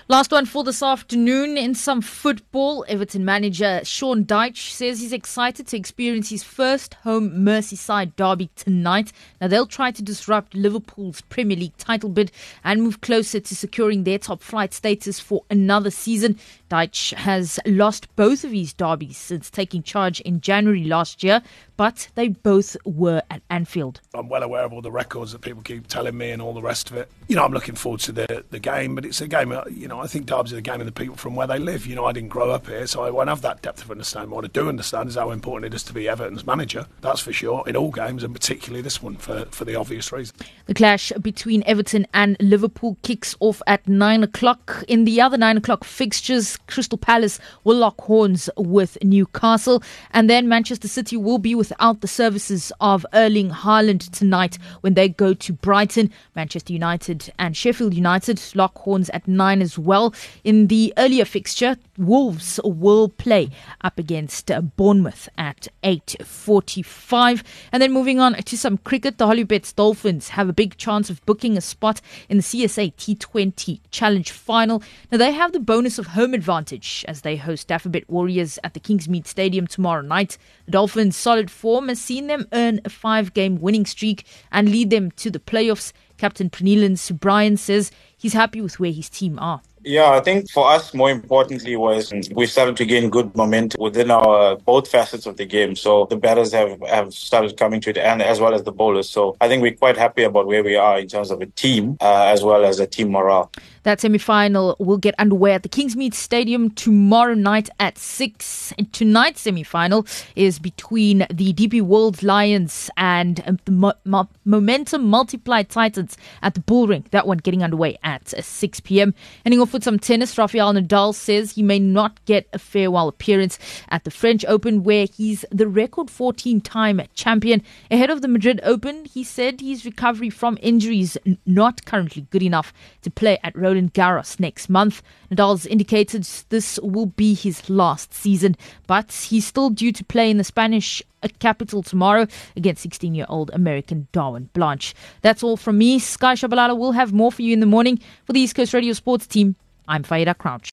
Last one for this afternoon in some football. Everton manager Sean Dyche says he's excited to experience his first home Merseyside derby tonight. Now they'll try to disrupt Liverpool's Premier League title bid and move closer to securing their top flight status for another season. Dyche has lost both of his derbies since taking charge in January last year, but they both were at Anfield. I'm well aware of all the records that people keep telling me and all the rest of it. I'm looking forward to the game, but it's a game, I think derbies are the game of the people from where they live. I didn't grow up here, so I won't have that depth of understanding. What I do understand is how important it is to be Everton's manager, that's for sure, in all games, and particularly this one for the obvious reason. The clash between Everton and Liverpool kicks off at 9 o'clock. In the other 9 o'clock fixtures, Crystal Palace will lock horns with Newcastle, and then Manchester City will be without the services of Erling Haaland tonight when they go to Brighton. Manchester United and Sheffield United lock horns at 9 as well. In the earlier fixture, Wolves will play up against Bournemouth at 8:45. And then moving on to some cricket, the Hollywood Dolphins have a big chance of booking a spot in the CSA T20 Challenge Final. Now they have the bonus of home advantage as they host Dafabet Warriors at the Kingsmead Stadium tomorrow night. The Dolphins' solid form has seen them earn a 5-game winning streak and lead them to the playoffs. Captain Pranillan Subryan says he's happy with where his team are. Yeah, I think for us, more importantly, was we started to gain good momentum within our both facets of the game. So the batters have started coming to it, and as well as the bowlers. So I think we're quite happy about where we are in terms of a team, as well as a team morale. That semi-final will get underway at the Kingsmead Stadium tomorrow night at 6. And tonight's semi-final is between the DP World Lions and the Momentum Multiply Titans at the Bull Ring. That one getting underway at 6 p.m. Ending off with some tennis, Rafael Nadal says he may not get a farewell appearance at the French Open, where he's the record 14-time champion. Ahead of the Madrid Open, he said his recovery from injuries not currently good enough to play at Roland Garros next month. Nadal's indicated this will be his last season, but he's still due to play in the Spanish capital tomorrow against 16-year-old American Darwin Blanche. That's all from me. Sky Shabalala will have more for you in the morning. For the East Coast Radio Sports team, I'm Faida Crouch.